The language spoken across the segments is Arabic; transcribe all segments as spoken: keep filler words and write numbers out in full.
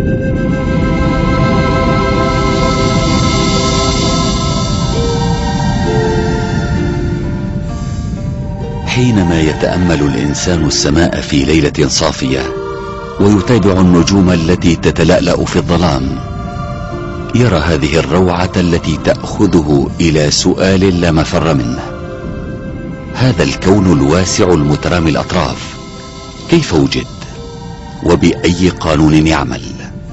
حينما يتأمل الإنسان السماء في ليلة صافية ويتابع النجوم التي تتلألأ في الظلام، يرى هذه الروعة التي تأخذه إلى سؤال لا مفر منه: هذا الكون الواسع المترامي الأطراف كيف وجد؟ وبأي قانون يعمل؟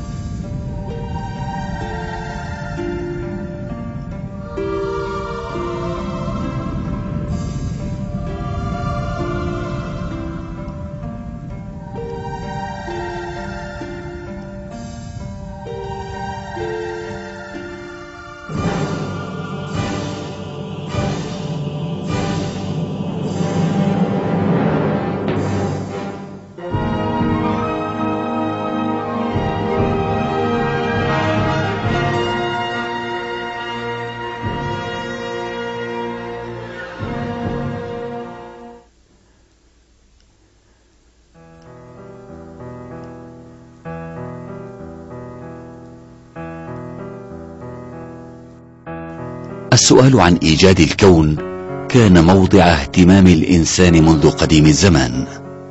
السؤال عن إيجاد الكون كان موضع اهتمام الإنسان منذ قديم الزمان.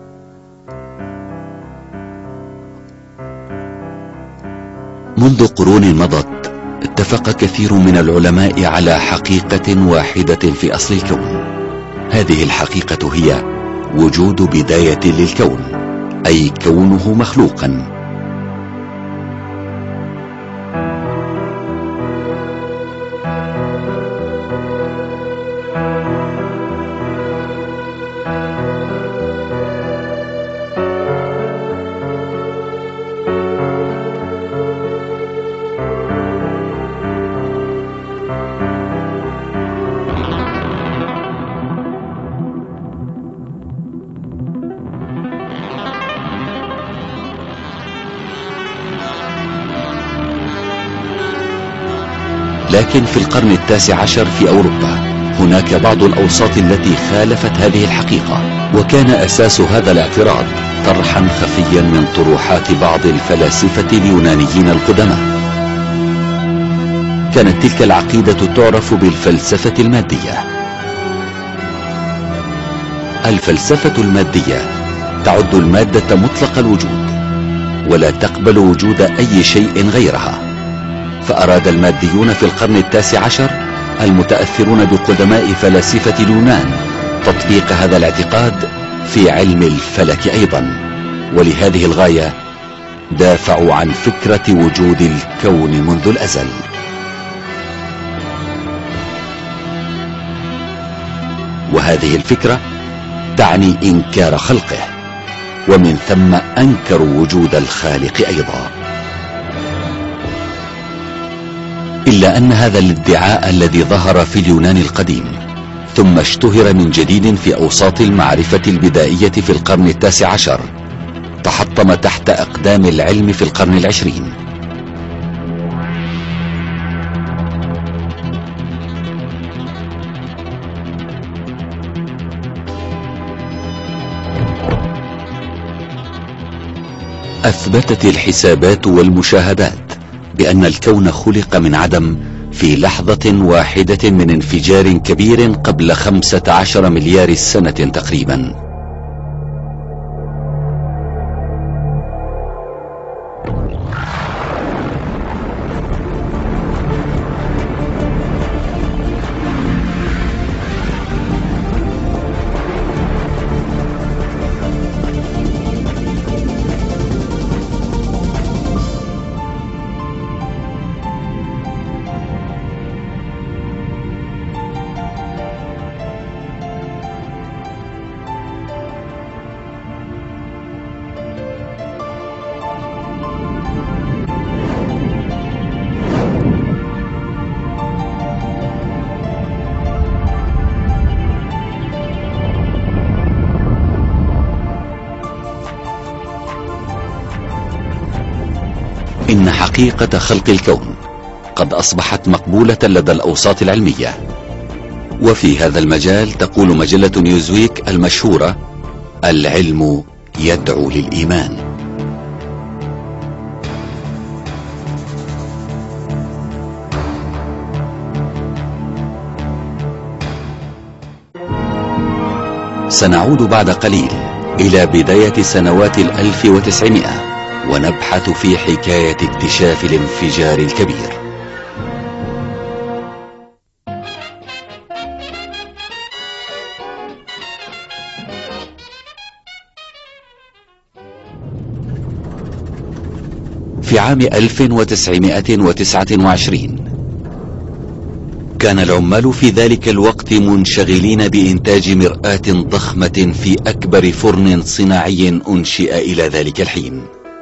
منذ قرون مضت اتفق كثير من العلماء على حقيقة واحدة في أصل الكون. هذه الحقيقة هي وجود بداية للكون، أي كونه مخلوقا. لكن في القرن التاسع عشر في أوروبا هناك بعض الأوساط التي خالفت هذه الحقيقة، وكان أساس هذا الاعتراض طرحا خفيا من طروحات بعض الفلاسفة اليونانيين القدماء. كانت تلك العقيدة تعرف بالفلسفة المادية. الفلسفة المادية تعد المادة مطلق الوجود ولا تقبل وجود أي شيء غيرها. فأراد الماديون في القرن التاسع عشر المتأثرون بقدماء فلاسفة اليونان تطبيق هذا الاعتقاد في علم الفلك أيضا، ولهذه الغاية دافعوا عن فكرة وجود الكون منذ الأزل. وهذه الفكرة تعني إنكار خلقه، ومن ثم أنكروا وجود الخالق أيضا. إلا أن هذا الادعاء الذي ظهر في اليونان القديم ثم اشتهر من جديد في أوساط المعرفة البدائية في القرن التاسع عشر تحطم تحت أقدام العلم في القرن العشرين. أثبتت الحسابات والمشاهدات بأن الكون خلق من عدم في لحظة واحدة من انفجار كبير قبل خمسة عشر مليار سنة تقريبا. إن حقيقة خلق الكون قد أصبحت مقبولة لدى الأوساط العلمية. وفي هذا المجال تقول مجلة نيوزويك المشهورة: العلم يدعو للإيمان. سنعود بعد قليل إلى بداية سنوات الألف وتسعمائة ونبحث في حكاية اكتشاف الانفجار الكبير. في عام ألف وتسعمائة وتسعة وعشرين كان العمال في ذلك الوقت منشغلين بإنتاج مرآة ضخمة في أكبر فرن صناعي أنشئ إلى ذلك الحين.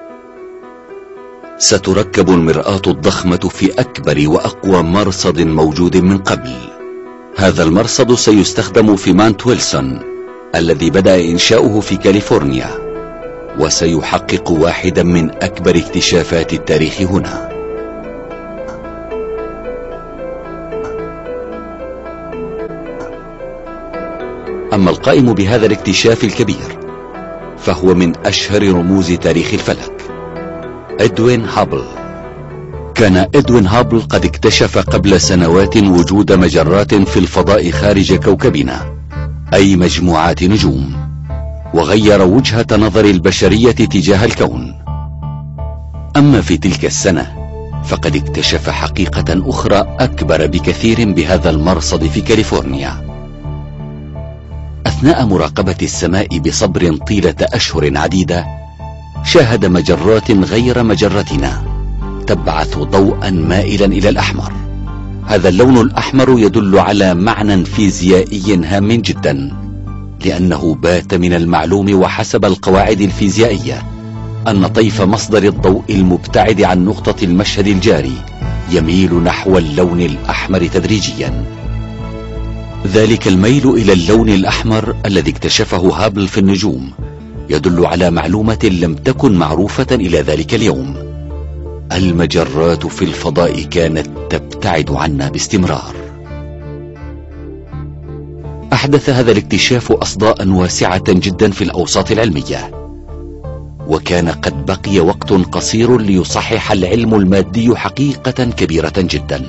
ستركب المرآة الضخمة في أكبر وأقوى مرصد موجود من قبل. هذا المرصد سيستخدم في مانت ويلسون الذي بدأ إنشاؤه في كاليفورنيا، وسيحقق واحدا من أكبر اكتشافات التاريخ هنا. أما القائم بهذا الاكتشاف الكبير فهو من أشهر رموز تاريخ الفلك، إدوين هابل. كان إدوين هابل قد اكتشف قبل سنوات وجود مجرات في الفضاء خارج كوكبنا، أي مجموعات نجوم، وغير وجهة نظر البشرية تجاه الكون. أما في تلك السنة فقد اكتشف حقيقة أخرى أكبر بكثير بهذا المرصد في كاليفورنيا. أثناء مراقبة السماء بصبر طيلة أشهر عديدة شاهد مجرات غير مجرتنا تبعث ضوءا مائلا إلى الأحمر. هذا اللون الأحمر يدل على معنى فيزيائي هام جدا، لأنه بات من المعلوم وحسب القواعد الفيزيائية أن طيف مصدر الضوء المبتعد عن نقطة المشهد الجاري يميل نحو اللون الأحمر تدريجيا. ذلك الميل إلى اللون الأحمر الذي اكتشفه هابل في النجوم يدل على معلومة لم تكن معروفة إلى ذلك اليوم: المجرات في الفضاء كانت تبتعد عنا باستمرار. أحدث هذا الاكتشاف أصداء واسعة جدا في الأوساط العلمية، وكان قد بقي وقت قصير ليصحح العلم المادي حقيقة كبيرة جدا.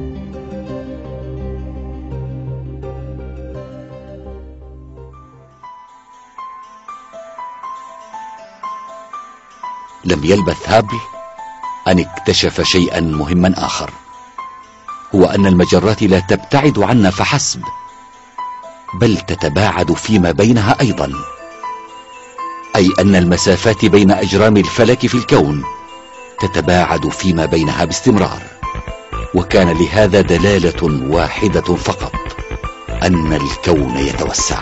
لم يلبث هابل أن اكتشف شيئا مهما آخر، هو أن المجرات لا تبتعد عنا فحسب، بل تتباعد فيما بينها أيضا، أي أن المسافات بين أجرام الفلك في الكون تتباعد فيما بينها باستمرار. وكان لهذا دلالة واحدة فقط: أن الكون يتوسع.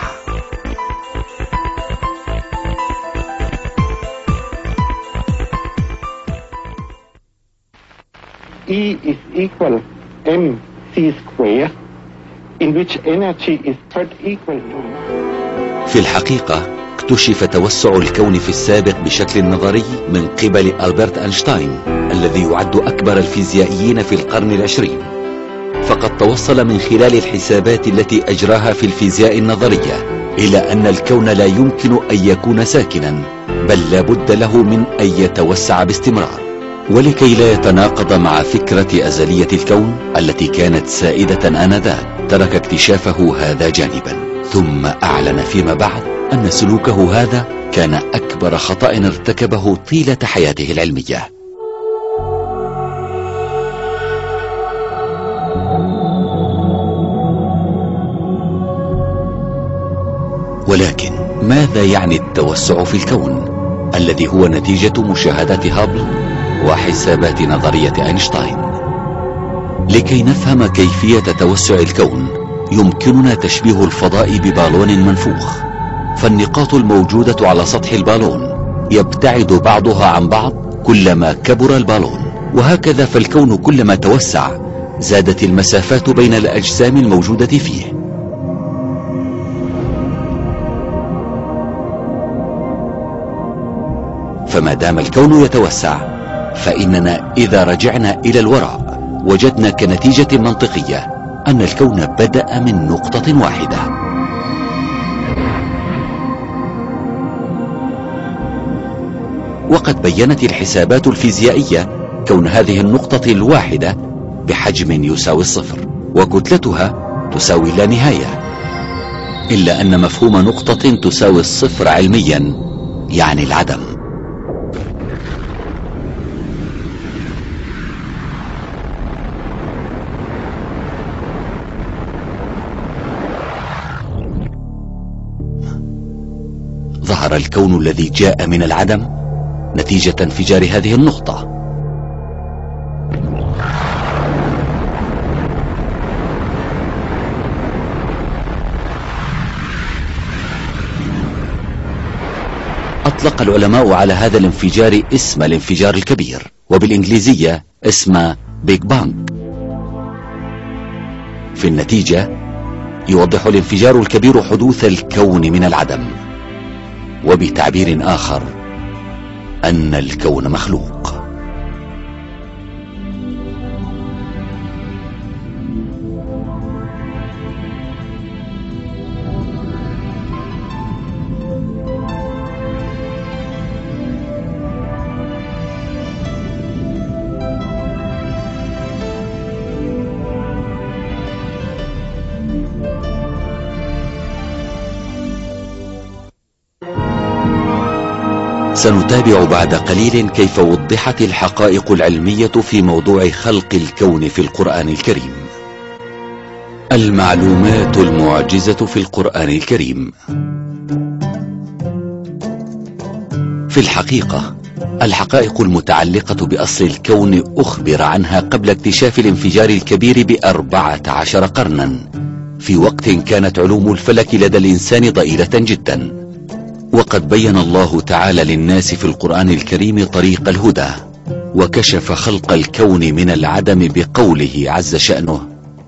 E is equal mc square, in which energy is spread equal to. في الحقيقة اكتشف توسع الكون في السابق بشكل نظري من قبل ألبرت أينشتاين الذي يعد أكبر الفيزيائيين في القرن العشرين، فقد توصل من خلال الحسابات التي أجراها في الفيزياء النظرية إلى أن الكون لا يمكن أن يكون ساكنا، بل لا بد له من أن يتوسع باستمرار. ولكي لا يتناقض مع فكرة أزلية الكون التي كانت سائدة آنذاك، ترك اكتشافه هذا جانبا، ثم أعلن فيما بعد أن سلوكه هذا كان أكبر خطأ ارتكبه طيلة حياته العلمية. ولكن ماذا يعني التوسع في الكون الذي هو نتيجة مشاهدات هابل وحسابات نظرية أينشتاين؟ لكي نفهم كيفية توسع الكون يمكننا تشبيه الفضاء ببالون منفوخ، فالنقاط الموجودة على سطح البالون يبتعد بعضها عن بعض كلما كبر البالون، وهكذا فالكون كلما توسع زادت المسافات بين الأجسام الموجودة فيه. فما دام الكون يتوسع فإننا إذا رجعنا إلى الوراء وجدنا كنتيجة منطقية أن الكون بدأ من نقطة واحدة. وقد بيّنت الحسابات الفيزيائية كون هذه النقطة الواحدة بحجم يساوي الصفر، وكتلتها تساوي لا نهاية. إلا أن مفهوم نقطة تساوي الصفر علميا يعني العدم. ظهر الكون الذي جاء من العدم نتيجة انفجار هذه النقطة. أطلق العلماء على هذا الانفجار اسم الانفجار الكبير، وبالإنجليزية اسمه بيج بانج. في النتيجة يوضح الانفجار الكبير حدوث الكون من العدم، وبتعبير آخر أن الكون مخلوق. سنتابع بعد قليل كيف وضحت الحقائق العلمية في موضوع خلق الكون في القرآن الكريم. المعلومات المعجزة في القرآن الكريم. في الحقيقة الحقائق المتعلقة بأصل الكون أخبر عنها قبل اكتشاف الانفجار الكبير بأربعة عشر قرنا، في وقت كانت علوم الفلك لدى الإنسان ضئيلة جدا. وقد بين الله تعالى للناس في القرآن الكريم طريق الهدى، وكشف خلق الكون من العدم بقوله عز شأنه: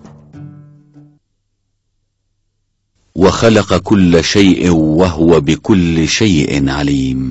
وخلق كل شيء وهو بكل شيء عليم.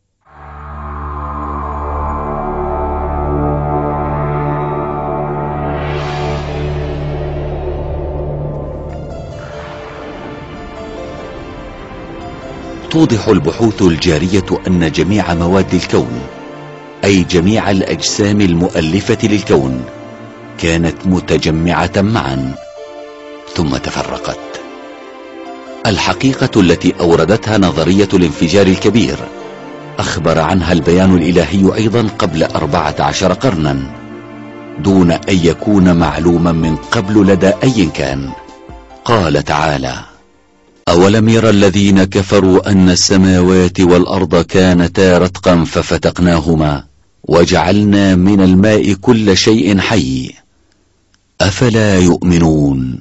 توضح البحوث الجارية أن جميع مواد الكون، أي جميع الأجسام المؤلفة للكون، كانت متجمعة معا ثم تفرقت. الحقيقة التي أوردتها نظرية الانفجار الكبير أخبر عنها البيان الإلهي أيضا قبل أربعة عشر قرنا، دون أن يكون معلوما من قبل لدى أي كان. قال تعالى: أولم يرى الذين كفروا أن السماوات والأرض كانتا رتقا ففتقناهما وجعلنا من الماء كل شيء حي أفلا يؤمنون.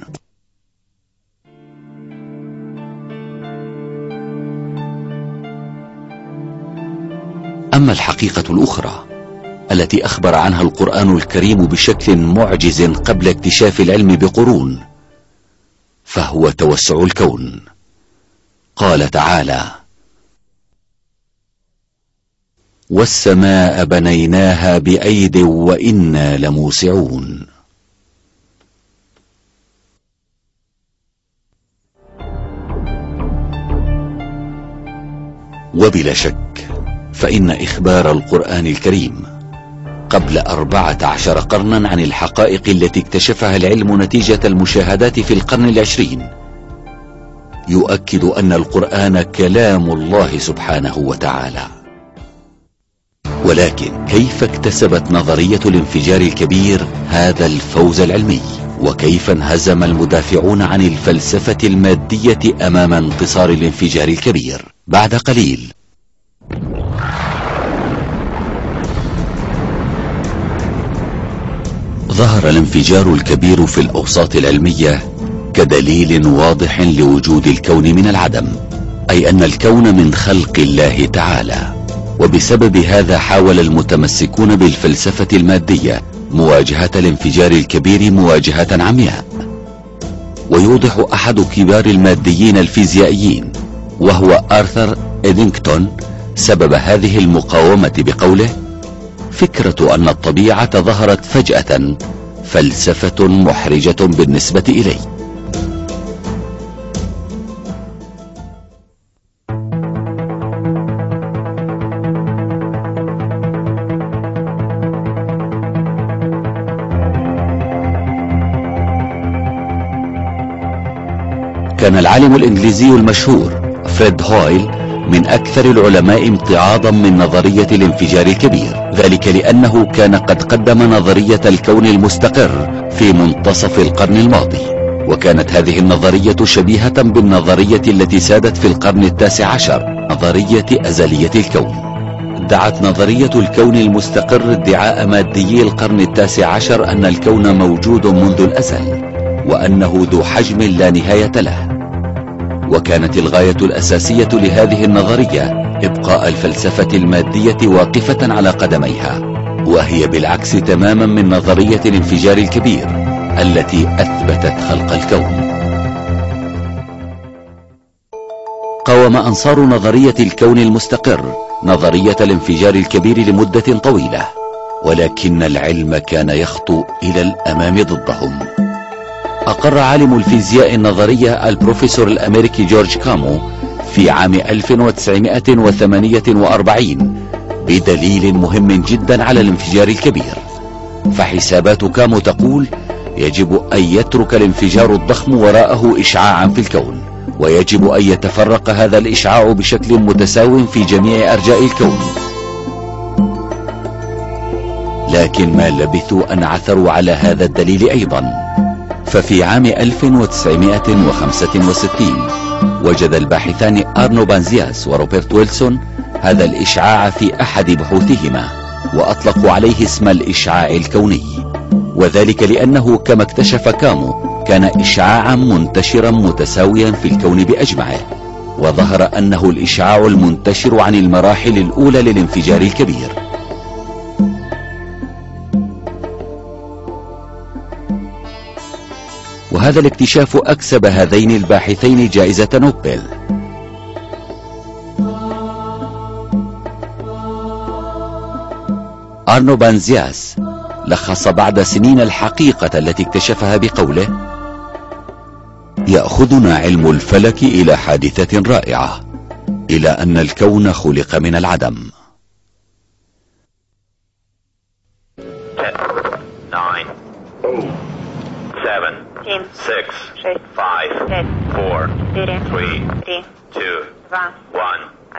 أما الحقيقة الأخرى التي أخبر عنها القرآن الكريم بشكل معجز قبل اكتشاف العلم بقرون، فهو توسع الكون. قال تعالى: والسماء بنيناها بأيد وإنا لموسعون. وبلا شك فإن إخبار القرآن الكريم قبل أربعة عشر قرنا عن الحقائق التي اكتشفها العلم نتيجة المشاهدات في القرن العشرين يؤكد أن القرآن كلام الله سبحانه وتعالى. ولكن كيف اكتسبت نظرية الانفجار الكبير هذا الفوز العلمي؟ وكيف انهزم المدافعون عن الفلسفة المادية أمام انتصار الانفجار الكبير؟ بعد قليل. ظهر الانفجار الكبير في الأوساط العلمية كدليل واضح لوجود الكون من العدم، أي أن الكون من خلق الله تعالى. وبسبب هذا حاول المتمسكون بالفلسفة المادية مواجهة الانفجار الكبير مواجهة عمياء. ويوضح أحد كبار الماديين الفيزيائيين وهو آرثر إدينغتون سبب هذه المقاومة بقوله: فكرة أن الطبيعة ظهرت فجأة فلسفة محرجة بالنسبة إلي. وكان العالم الإنجليزي المشهور فريد هويل من أكثر العلماء امتعاضا من نظرية الانفجار الكبير، ذلك لأنه كان قد قدم نظرية الكون المستقر في منتصف القرن الماضي، وكانت هذه النظرية شبيهة بالنظرية التي سادت في القرن التاسع عشر، نظرية أزلية الكون. ادعت نظرية الكون المستقر ادعاء ماديي القرن التاسع عشر أن الكون موجود منذ الأزل، وأنه ذو حجم لا نهاية له. وكانت الغاية الأساسية لهذه النظرية إبقاء الفلسفة المادية واقفة على قدميها، وهي بالعكس تماما من نظرية الانفجار الكبير التي أثبتت خلق الكون. قاوم أنصار نظرية الكون المستقر نظرية الانفجار الكبير لمدة طويلة، ولكن العلم كان يخطو إلى الأمام ضدهم. أقر عالم الفيزياء النظرية البروفيسور الأمريكي جورج كامو في عام ألف وتسعمائة وثمانية وأربعين بدليل مهم جدا على الانفجار الكبير. فحسابات كامو تقول يجب أن يترك الانفجار الضخم وراءه إشعاعا في الكون، ويجب أن يتفرق هذا الإشعاع بشكل متساو في جميع أرجاء الكون. لكن ما لبثوا أن عثروا على هذا الدليل أيضا، ففي عام ألف وتسعمائة وخمسة وستين وجد الباحثان أرنو بانزياس وروبرت ويلسون هذا الإشعاع في أحد بحوثهما، وأطلقوا عليه اسم الإشعاع الكوني، وذلك لأنه كما اكتشف كامو كان إشعاعا منتشرا متساويا في الكون بأجمعه، وظهر أنه الإشعاع المنتشر عن المراحل الأولى للانفجار الكبير. وهذا الاكتشاف أكسب هذين الباحثين جائزة نوبل. أرنو بانزياس لخص بعد سنين الحقيقة التي اكتشفها بقوله: يأخذنا علم الفلك إلى حادثة رائعة، إلى أن الكون خلق من العدم. six, five, four, three, two, one.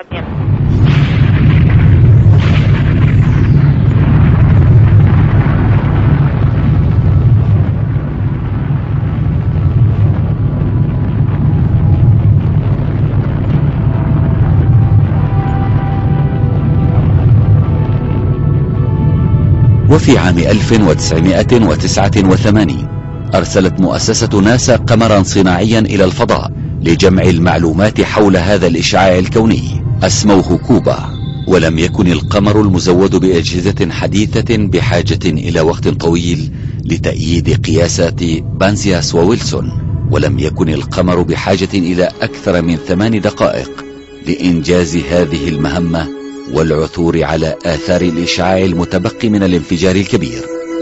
وفي عام ألف وتسعمائة وتسعة وثمانين أرسلت مؤسسة ناسا قمرا صناعيا إلى الفضاء لجمع المعلومات حول هذا الإشعاع الكوني، أسموه كوبا. ولم يكن القمر المزود بأجهزة حديثة بحاجة إلى وقت طويل لتأييد قياسات بانزياس وويلسون، ولم يكن القمر بحاجة إلى أكثر من ثمان دقائق لإنجاز هذه المهمة والعثور على آثار الإشعاع المتبقي من الانفجار الكبير.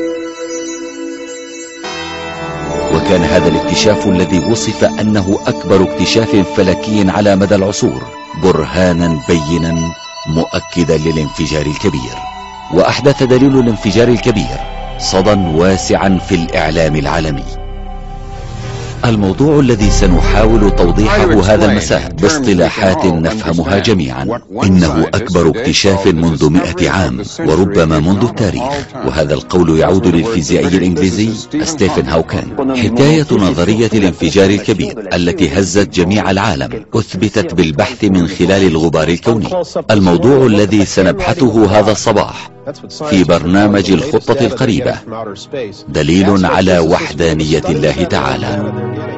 وكان هذا الاكتشاف الذي وصف أنه أكبر اكتشاف فلكي على مدى العصور برهانا بينا مؤكدا للانفجار الكبير، وأحدث دليل الانفجار الكبير صدى واسعا في الإعلام العالمي. الموضوع الذي سنحاول توضيحه هذا المساء باصطلاحات نفهمها جميعا إنه أكبر اكتشاف منذ مئة عام وربما منذ التاريخ، وهذا القول يعود للفيزيائي الإنجليزي ستيفن هوكينج. حكاية نظرية الانفجار الكبير التي هزت جميع العالم أثبتت بالبحث من خلال الغبار الكوني، الموضوع الذي سنبحثه هذا الصباح في برنامج الخطة القريبة، دليل على وحدانية الله تعالى.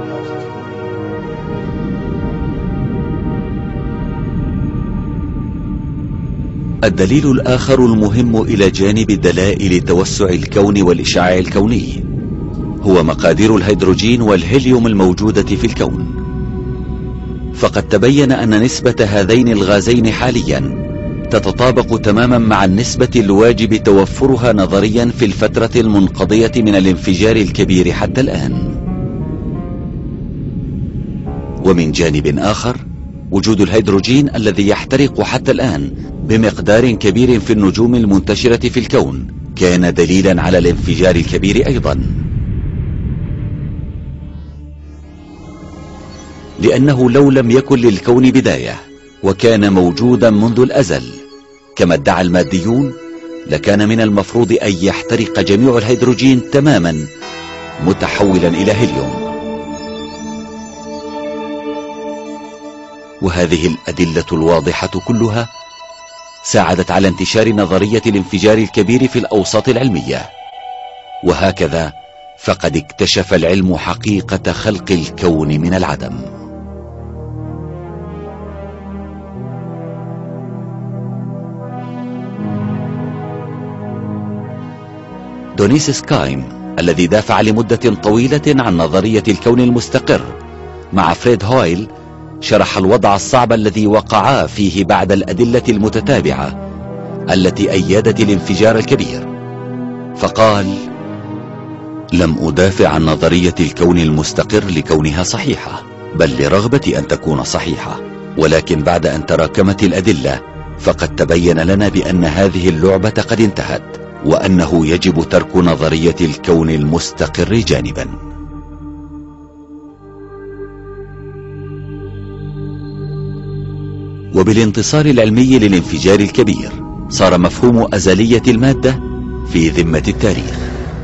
الدليل الآخر المهم إلى جانب دلائل توسع الكون والإشعاع الكوني هو مقادير الهيدروجين والهيليوم الموجودة في الكون. فقد تبين أن نسبة هذين الغازين حاليا تتطابق تماما مع النسبة الواجب توفرها نظريا في الفترة المنقضية من الانفجار الكبير حتى الآن. ومن جانب آخر، وجود الهيدروجين الذي يحترق حتى الآن بمقدار كبير في النجوم المنتشرة في الكون كان دليلا على الانفجار الكبير أيضا. لأنه لو لم يكن للكون بداية وكان موجودا منذ الأزل كما ادعى الماديون، لكان من المفروض أن يحترق جميع الهيدروجين تماما متحولا إلى هيليوم. وهذه الأدلة الواضحة كلها ساعدت على انتشار نظرية الانفجار الكبير في الأوساط العلمية. وهكذا فقد اكتشف العلم حقيقة خلق الكون من العدم. دونيس سكايم الذي دافع لمدة طويلة عن نظرية الكون المستقر مع فريد هويل شرح الوضع الصعب الذي وقعا فيه بعد الأدلة المتتابعة التي أيدت الانفجار الكبير، فقال: لم أدافع عن نظرية الكون المستقر لكونها صحيحة، بل لرغبة أن تكون صحيحة، ولكن بعد أن تراكمت الأدلة فقد تبين لنا بأن هذه اللعبة قد انتهت، وأنه يجب ترك نظرية الكون المستقر جانبا. وبالانتصار العلمي للانفجار الكبير صار مفهوم أزلية المادة في ذمة التاريخ،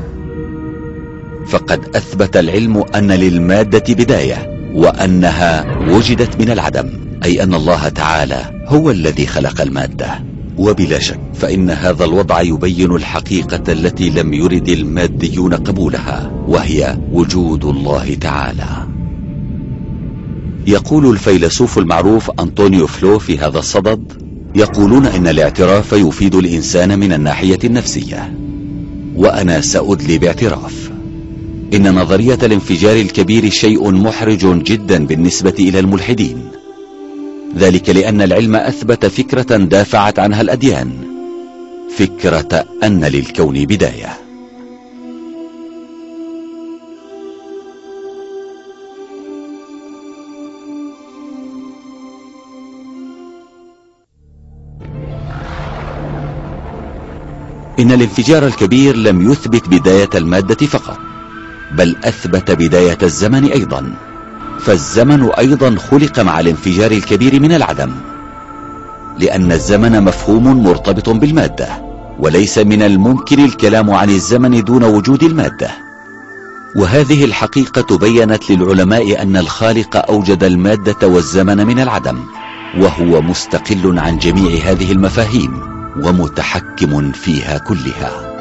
فقد أثبت العلم أن للمادة بداية وأنها وجدت من العدم، أي أن الله تعالى هو الذي خلق المادة. وبلا شك فإن هذا الوضع يبين الحقيقة التي لم يرد الماديون قبولها، وهي وجود الله تعالى. يقول الفيلسوف المعروف أنطونيو فلو في هذا الصدد: يقولون إن الاعتراف يفيد الإنسان من الناحية النفسية، وأنا سأدلي باعتراف. إن نظرية الانفجار الكبير شيء محرج جدا بالنسبة إلى الملحدين، ذلك لأن العلم أثبت فكرة دافعت عنها الأديان، فكرة أن للكون بداية. إن الانفجار الكبير لم يثبت بداية المادة فقط، بل أثبت بداية الزمن أيضا، فالزمن أيضا خلق مع الانفجار الكبير من العدم، لأن الزمن مفهوم مرتبط بالمادة، وليس من الممكن الكلام عن الزمن دون وجود المادة. وهذه الحقيقة بينت للعلماء أن الخالق أوجد المادة والزمن من العدم، وهو مستقل عن جميع هذه المفاهيم ومتحكم فيها كلها.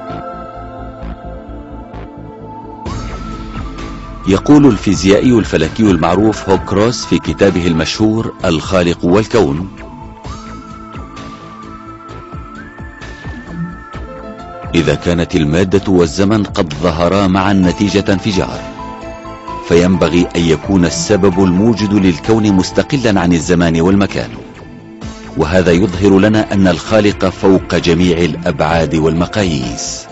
يقول الفيزيائي الفلكي المعروف هوكروس في كتابه المشهور الخالق والكون: إذا كانت المادة والزمن قد ظهرا معا نتيجة انفجار، فينبغي أن يكون السبب الموجد للكون مستقلا عن الزمان والمكان، وهذا يظهر لنا أن الخالق فوق جميع الأبعاد والمقاييس.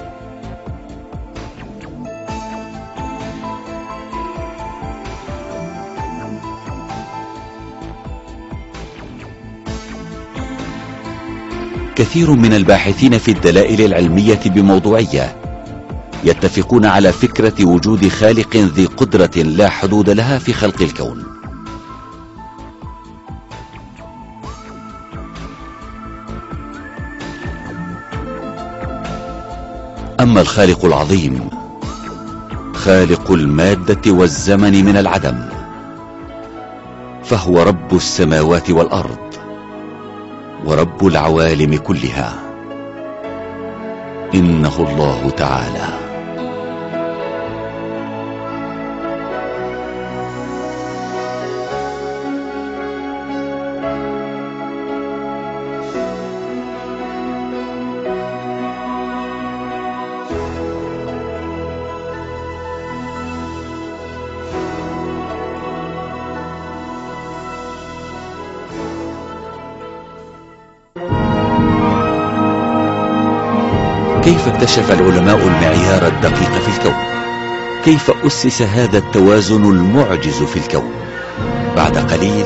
كثير من الباحثين في الدلائل العلمية بموضوعية يتفقون على فكرة وجود خالق ذي قدرة لا حدود لها في خلق الكون. أما الخالق العظيم خالق المادة والزمن من العدم، فهو رب السماوات والأرض ورب العوالم كلها، إنه الله تعالى. كيف اكتشف العلماء المعيار الدقيق في الكون؟ كيف أسس هذا التوازن المعجز في الكون؟ بعد قليل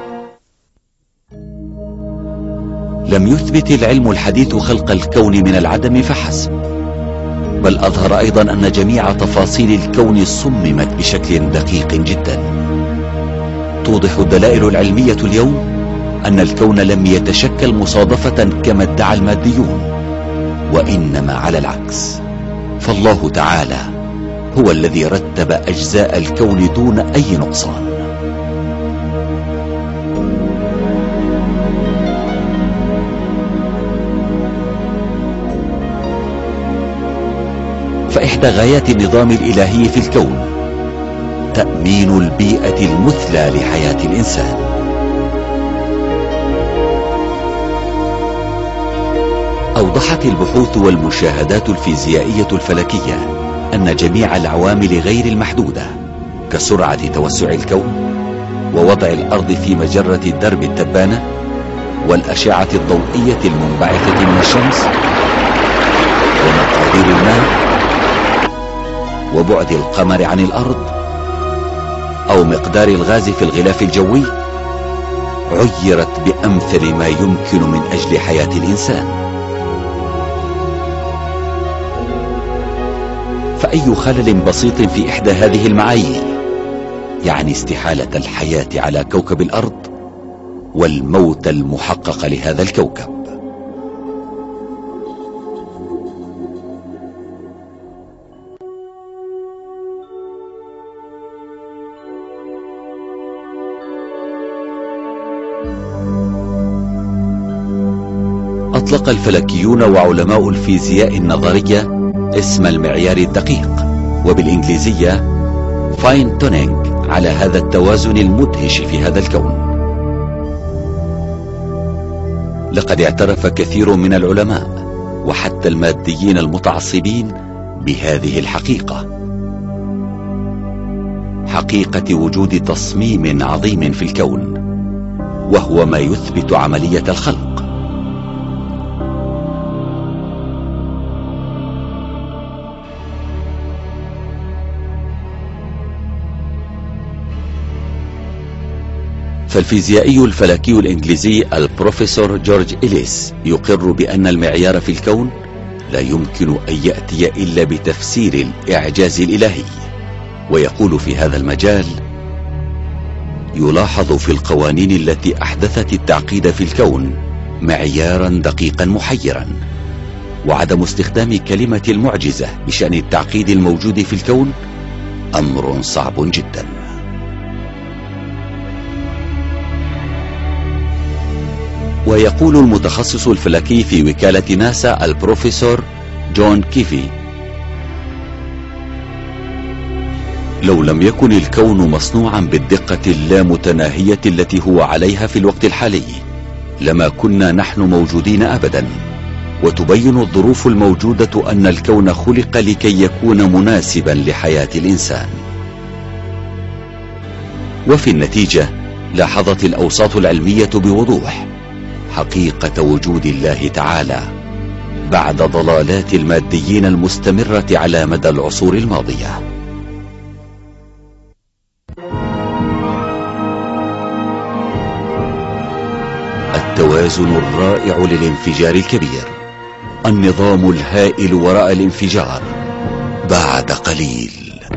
لم يثبت العلم الحديث خلق الكون من العدم فحسب، بل أظهر أيضا أن جميع تفاصيل الكون صممت بشكل دقيق جدا. توضح الدلائل العلمية اليوم أن الكون لم يتشكل مصادفة كما ادعى الماديون، وإنما على العكس، فالله تعالى هو الذي رتب أجزاء الكون دون أي نقصان. فإحدى غايات النظام الإلهي في الكون تأمين البيئة المثلى لحياة الإنسان. أوضحت البحوث والمشاهدات الفيزيائية الفلكية أن جميع العوامل غير المحدودة كسرعة توسع الكون، ووضع الأرض في مجرة الدرب التبانة، والأشعة الضوئية المنبعثة من الشمس، ومقادير الماء، وبعد القمر عن الأرض، أو مقدار الغاز في الغلاف الجوي، عيرت بأمثل ما يمكن من أجل حياة الإنسان. فأي خلل بسيط في إحدى هذه المعايير يعني استحالة الحياة على كوكب الأرض والموت المحقق لهذا الكوكب. أطلق الفلكيون وعلماء الفيزياء النظرية اسم المعيار الدقيق، وبالإنجليزية فاين تونينج، على هذا التوازن المدهش في هذا الكون. لقد اعترف كثير من العلماء وحتى الماديين المتعصبين بهذه الحقيقة، حقيقة وجود تصميم عظيم في الكون، وهو ما يثبت عملية الخلق. فالفيزيائي الفلكي الإنجليزي البروفيسور جورج إليس يقر بأن المعيار في الكون لا يمكن أن يأتي إلا بتفسير الإعجاز الإلهي، ويقول في هذا المجال: يلاحظ في القوانين التي أحدثت التعقيد في الكون معيارا دقيقا محيرا، وعدم استخدام كلمة المعجزة بشأن التعقيد الموجود في الكون أمر صعب جدا. ويقول المتخصص الفلكي في وكالة ناسا البروفيسور جون كيفي: لو لم يكن الكون مصنوعا بالدقة اللامتناهية التي هو عليها في الوقت الحالي لما كنا نحن موجودين أبدا، وتبين الظروف الموجودة أن الكون خلق لكي يكون مناسبا لحياة الإنسان. وفي النتيجة لاحظت الأوساط العلمية بوضوح حقيقة وجود الله تعالى بعد ضلالات الماديين المستمرة على مدى العصور الماضية. التوازن الرائع للانفجار الكبير، النظام الهائل وراء الانفجار بعد قليل.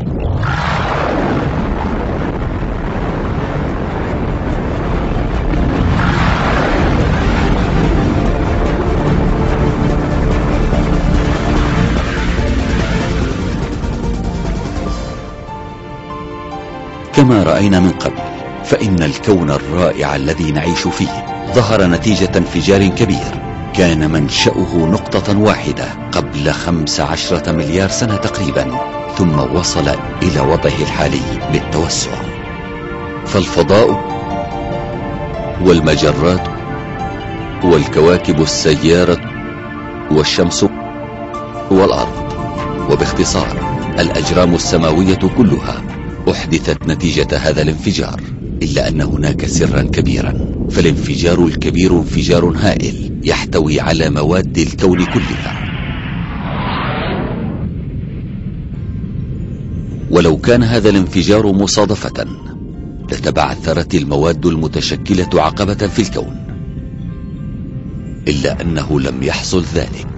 كما رأينا من قبل، فإن الكون الرائع الذي نعيش فيه ظهر نتيجة انفجار كبير كان منشأه نقطة واحدة قبل خمس عشرة مليار سنة تقريبا، ثم وصل إلى وضعه الحالي بالتوسع. فالفضاء والمجرات والكواكب السيارة والشمس والأرض، وباختصار الأجرام السماوية كلها أحدثت نتيجة هذا الانفجار، إلا أن هناك سرا كبيرا. فالانفجار الكبير انفجار هائل يحتوي على مواد الكون كلها، ولو كان هذا الانفجار مصادفة لتبعثرت المواد المتشكلة عقبة في الكون، إلا أنه لم يحصل ذلك.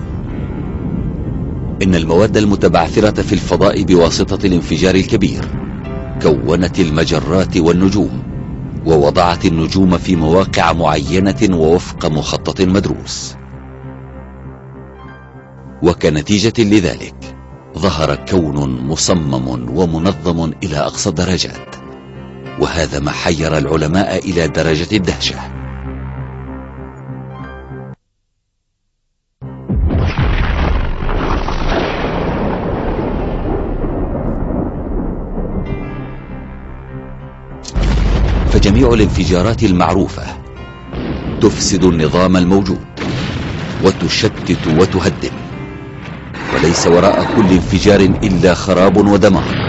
إن المواد المتبعثرة في الفضاء بواسطة الانفجار الكبير كونت المجرات والنجوم ووضعت النجوم في مواقع معينة ووفق مخطط مدروس. وكنتيجة لذلك ظهر كون مصمم ومنظم إلى أقصى الدرجات، وهذا ما حير العلماء إلى درجة الدهشة. فجميع الانفجارات المعروفة تفسد النظام الموجود وتشتت وتهدم، وليس وراء كل انفجار إلا خراب ودمار.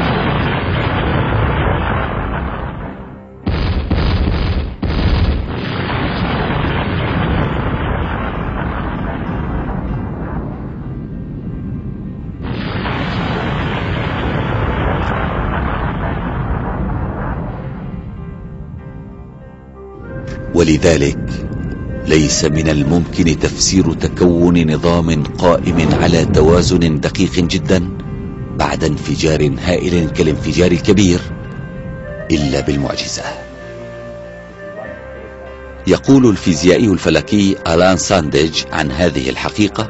ولذلك ليس من الممكن تفسير تكون نظام قائم على توازن دقيق جدا بعد انفجار هائل كالانفجار الكبير إلا بالمعجزة. يقول الفيزيائي الفلكي آلان سانديج عن هذه الحقيقة: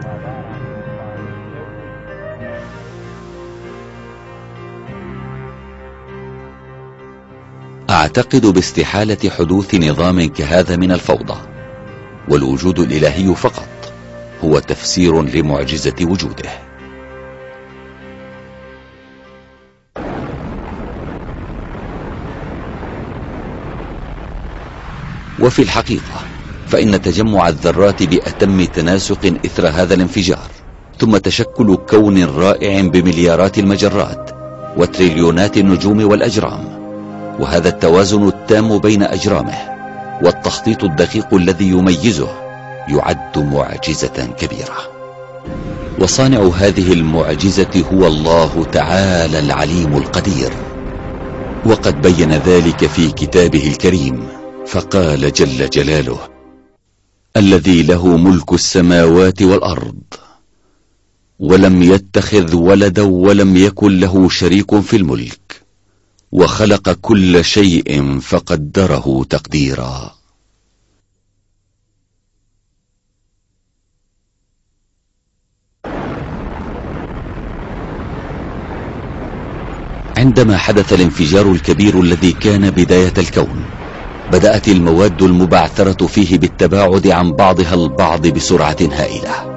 أعتقد باستحالة حدوث نظام كهذا من الفوضى، والوجود الإلهي فقط هو تفسير لمعجزة وجوده. وفي الحقيقة فإن تجمع الذرات بأتم تناسق إثر هذا الانفجار، ثم تشكل كون رائع بمليارات المجرات وتريليونات النجوم والأجرام، وهذا التوازن التام بين أجرامه والتخطيط الدقيق الذي يميزه يعد معجزة كبيرة. وصانع هذه المعجزة هو الله تعالى العليم القدير، وقد بين ذلك في كتابه الكريم، فقال جل جلاله: الذي له ملك السماوات والأرض ولم يتخذ ولدا ولم يكن له شريك في الملك وخلق كل شيء فقدره تقديرا. عندما حدث الانفجار الكبير الذي كان بداية الكون، بدأت المواد المبعثرة فيه بالتباعد عن بعضها البعض بسرعة هائلة،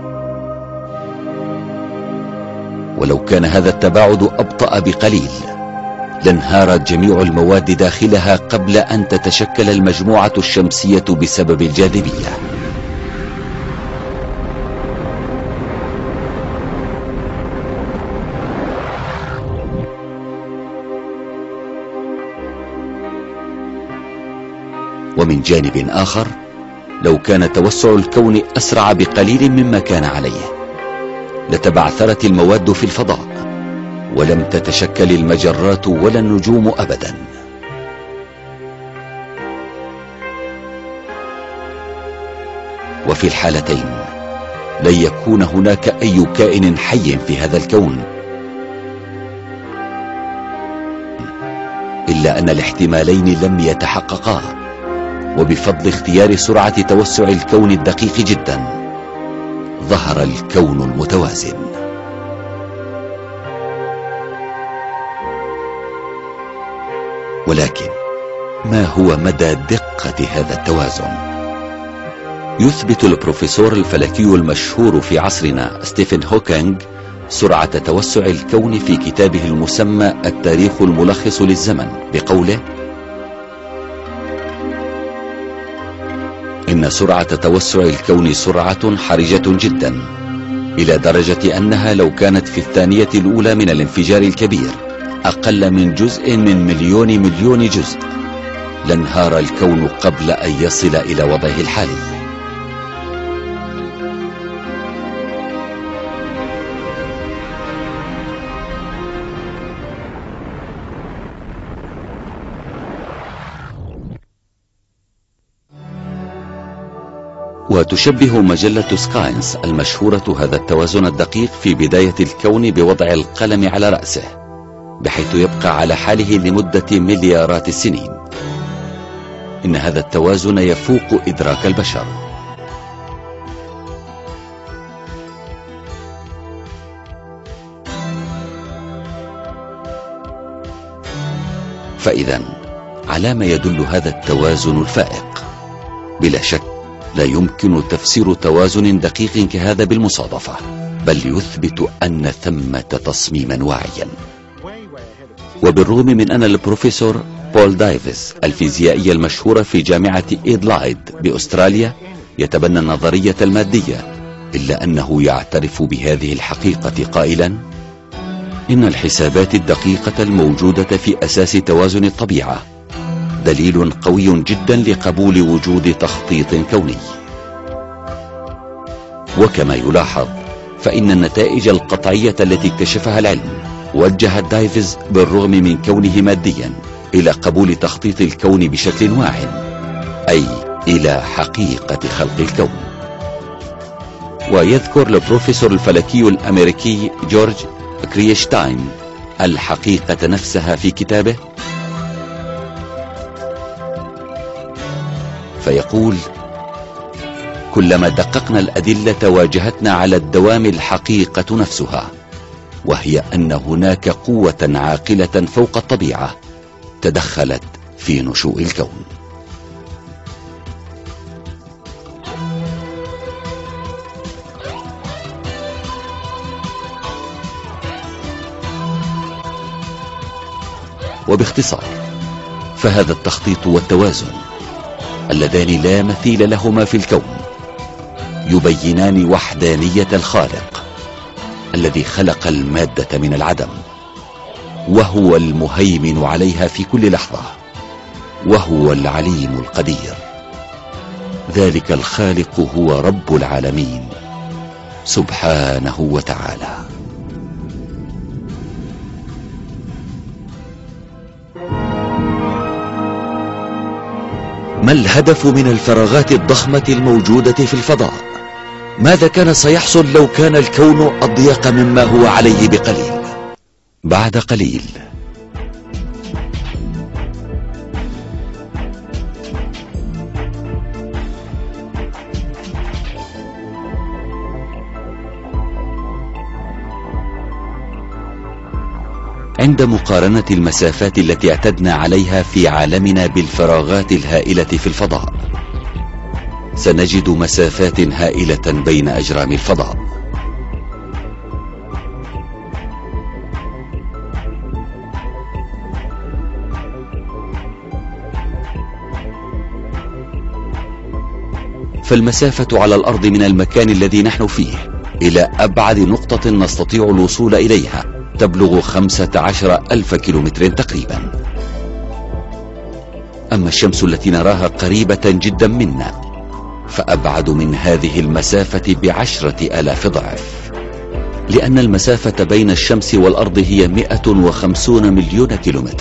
ولو كان هذا التباعد أبطأ بقليل لانهارت جميع المواد داخلها قبل أن تتشكل المجموعة الشمسية بسبب الجاذبية. ومن جانب آخر، لو كان توسع الكون أسرع بقليل مما كان عليه لتبعثرت المواد في الفضاء ولم تتشكل المجرات ولا النجوم أبدا. وفي الحالتين لن يكون هناك أي كائن حي في هذا الكون، إلا أن الاحتمالين لم يتحققا، وبفضل اختيار سرعة توسع الكون الدقيق جدا ظهر الكون المتوازن. ولكن ما هو مدى دقة هذا التوازن؟ يثبت البروفيسور الفلكي المشهور في عصرنا ستيفن هوكينج سرعة توسع الكون في كتابه المسمى التاريخ الملخص للزمن بقوله: إن سرعة توسع الكون سرعة حرجة جدا، إلى درجة أنها لو كانت في الثانية الأولى من الانفجار الكبير أقل من جزء من مليون مليون جزء لانهار الكون قبل أن يصل إلى وضعه الحالي. وتشبه مجلة سكاينس المشهورة هذا التوازن الدقيق في بداية الكون بوضع القلم على رأسه، بحيث يبقى على حاله لمدة مليارات السنين. إن هذا التوازن يفوق إدراك البشر. فإذا على ما يدل هذا التوازن الفائق؟ بلا شك لا يمكن تفسير توازن دقيق كهذا بالمصادفة، بل يثبت أن ثمة تصميما واعيا. وبالرغم من أن البروفيسور بول دايفيس الفيزيائي المشهور في جامعة إيدلايد بأستراليا يتبنى النظرية المادية، إلا أنه يعترف بهذه الحقيقة قائلا: إن الحسابات الدقيقة الموجودة في أساس توازن الطبيعة دليل قوي جدا لقبول وجود تخطيط كوني. وكما يلاحظ فإن النتائج القطعية التي اكتشفها العلم وجهت دايفيز بالرغم من كونه ماديا إلى قبول تخطيط الكون بشكل واع، أي إلى حقيقة خلق الكون. ويذكر البروفيسور الفلكي الأمريكي جورج كريشتاين الحقيقة نفسها في كتابه، فيقول: كلما دققنا الأدلة واجهتنا على الدوام الحقيقة نفسها، وهي أن هناك قوة عاقلة فوق الطبيعة تدخلت في نشوء الكون. وباختصار فهذا التخطيط والتوازن اللذان لا مثيل لهما في الكون يبينان وحدانية الخالق الذي خلق المادة من العدم، وهو المهيمن عليها في كل لحظة، وهو العليم القدير. ذلك الخالق هو رب العالمين سبحانه وتعالى. ما الهدف من الفراغات الضخمة الموجودة في الفضاء؟ ماذا كان سيحصل لو كان الكون أضيق مما هو عليه بقليل؟ بعد قليل. عند مقارنة المسافات التي اعتدنا عليها في عالمنا بالفراغات الهائلة في الفضاء، سنجد مسافات هائلة بين أجرام الفضاء. فالمسافة على الأرض من المكان الذي نحن فيه إلى أبعد نقطة نستطيع الوصول إليها تبلغ خمسة عشر ألف كيلومتر تقريبا. أما الشمس التي نراها قريبة جدا منا فأبعد من هذه المسافة بعشرة آلاف ضعف، لأن المسافة بين الشمس والأرض هي مئة وخمسون مليون كيلومتر.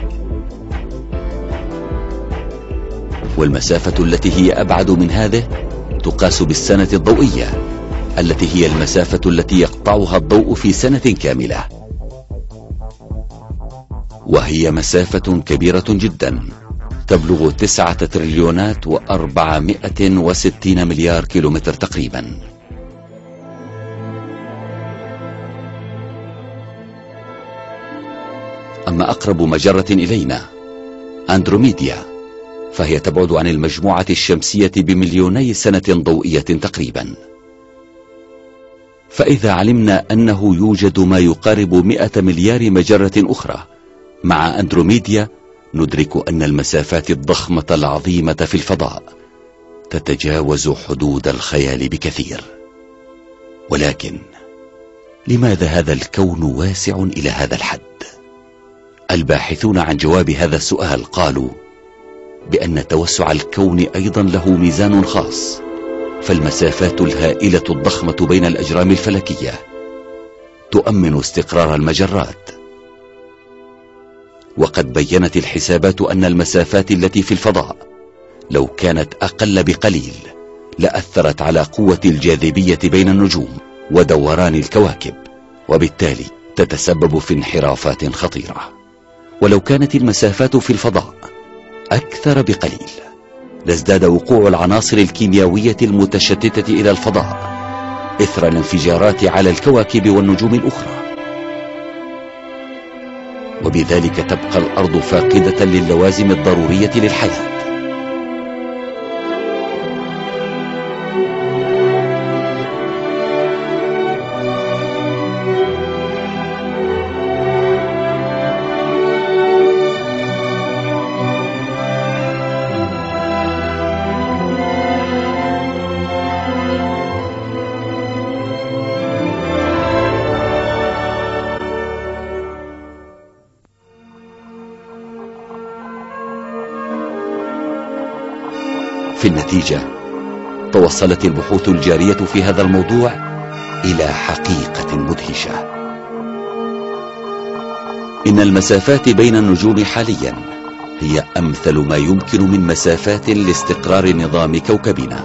والمسافة التي هي أبعد من هذه تقاس بالسنة الضوئية، التي هي المسافة التي يقطعها الضوء في سنة كاملة، وهي مسافة كبيرة جدا تبلغ تسعة تريليونات وأربعمائة وستين مليار كيلومتر تقريبا. أما أقرب مجرة إلينا أندروميدا فهي تبعد عن المجموعة الشمسية بمليوني سنة ضوئية تقريبا. فإذا علمنا أنه يوجد ما يقارب مئة مليار مجرة أخرى مع أندروميدا، ندرك أن المسافات الضخمة العظيمة في الفضاء تتجاوز حدود الخيال بكثير. ولكن لماذا هذا الكون واسع إلى هذا الحد؟ الباحثون عن جواب هذا السؤال قالوا بأن توسع الكون أيضا له ميزان خاص، فالمسافات الهائلة الضخمة بين الأجرام الفلكية تؤمن استقرار المجرات. وقد بينت الحسابات أن المسافات التي في الفضاء لو كانت أقل بقليل لأثرت على قوة الجاذبية بين النجوم ودوران الكواكب، وبالتالي تتسبب في انحرافات خطيرة. ولو كانت المسافات في الفضاء أكثر بقليل لازداد وقوع العناصر الكيميائية المتشتتة إلى الفضاء إثر الانفجارات على الكواكب والنجوم الأخرى، وبذلك تبقى الأرض فاقدة للوازم الضرورية للحياة. في النتيجة توصلت البحوث الجارية في هذا الموضوع إلى حقيقة مدهشة: إن المسافات بين النجوم حاليا هي أمثل ما يمكن من مسافات لاستقرار نظام كوكبنا.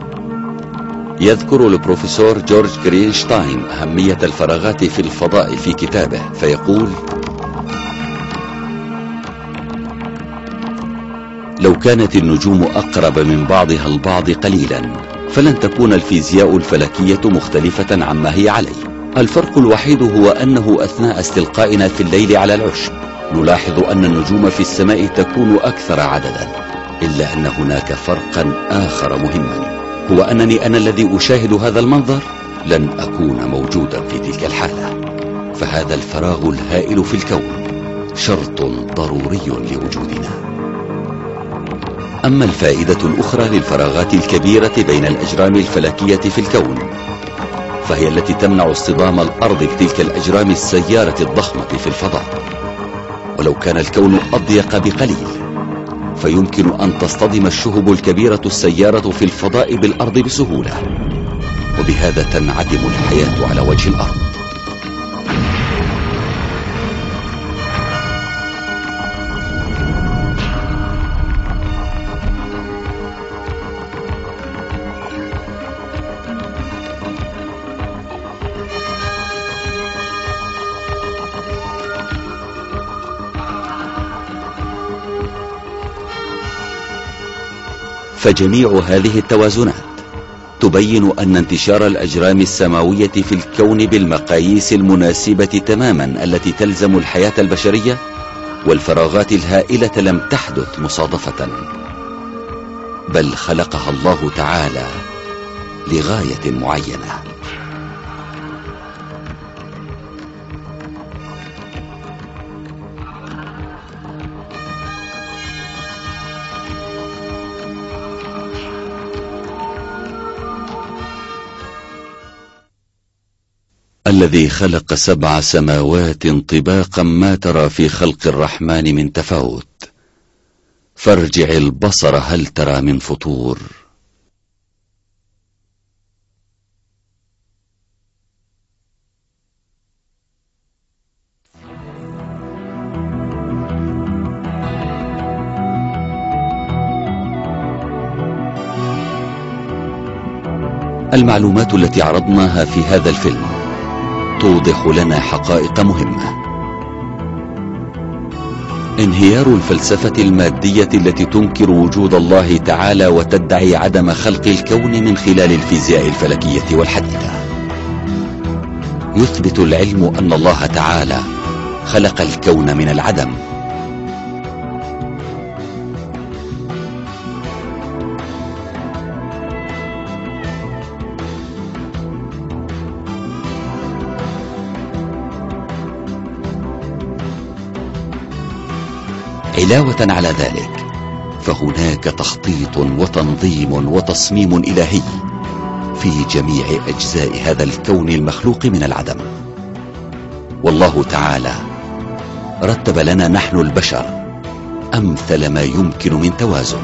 يذكر البروفيسور جورج جرينشتاين أهمية الفراغات في الفضاء في كتابه فيقول: لو كانت النجوم أقرب من بعضها البعض قليلا فلن تكون الفيزياء الفلكية مختلفة عما هي عليه. الفرق الوحيد هو أنه أثناء استلقائنا في الليل على العشب نلاحظ أن النجوم في السماء تكون أكثر عددا، إلا أن هناك فرقا آخر مهما، هو أنني أنا الذي أشاهد هذا المنظر لن أكون موجودا في تلك الحالة، فهذا الفراغ الهائل في الكون شرط ضروري لوجودنا. أما الفائدة الأخرى للفراغات الكبيرة بين الأجرام الفلكية في الكون فهي التي تمنع اصطدام الأرض بتلك الأجرام السيارة الضخمة في الفضاء. ولو كان الكون أضيق بقليل فيمكن أن تصطدم الشهب الكبيرة السيارة في الفضاء بالأرض بسهولة، وبهذا تنعدم الحياة على وجه الأرض. فجميع هذه التوازنات تبين أن انتشار الأجرام السماوية في الكون بالمقاييس المناسبة تماما التي تلزم الحياة البشرية والفراغات الهائلة لم تحدث مصادفة، بل خلقها الله تعالى لغاية معينة. الذي خلق سبع سماوات طباقا ما ترى في خلق الرحمن من تفاوت، فارجع البصر هل ترى من فطور. المعلومات التي عرضناها في هذا الفيلم توضح لنا حقائق مهمة. انهيار الفلسفة المادية التي تنكر وجود الله تعالى وتدعي عدم خلق الكون من خلال الفيزياء الفلكية والحديثة. يثبت العلم أن الله تعالى خلق الكون من العدم، علاوة على ذلك فهناك تخطيط وتنظيم وتصميم إلهي في جميع أجزاء هذا الكون المخلوق من العدم. والله تعالى رتب لنا نحن البشر أمثل ما يمكن من توازن.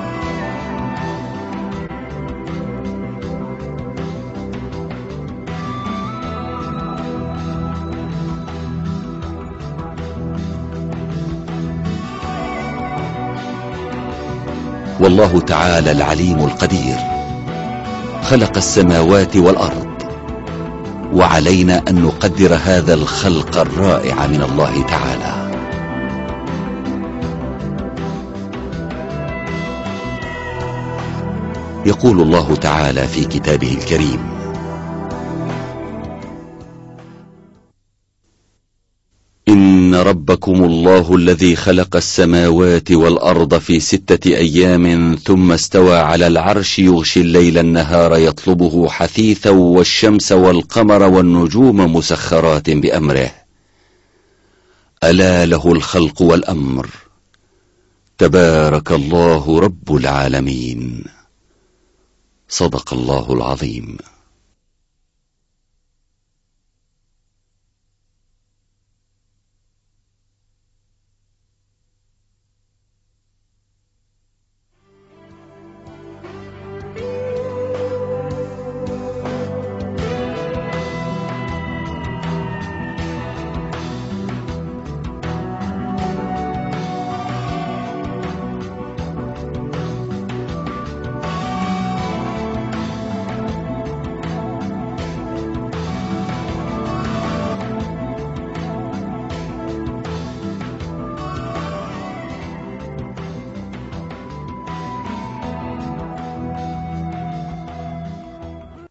والله تعالى العليم القدير خلق السماوات والأرض، وعلينا أن نقدر هذا الخلق الرائع من الله تعالى. يقول الله تعالى في كتابه الكريم: إن ربكم الله الذي خلق السماوات والأرض في ستة أيام ثم استوى على العرش يغشي الليل النهار يطلبه حثيثا والشمس والقمر والنجوم مسخرات بأمره ألا له الخلق والأمر تبارك الله رب العالمين. صدق الله العظيم.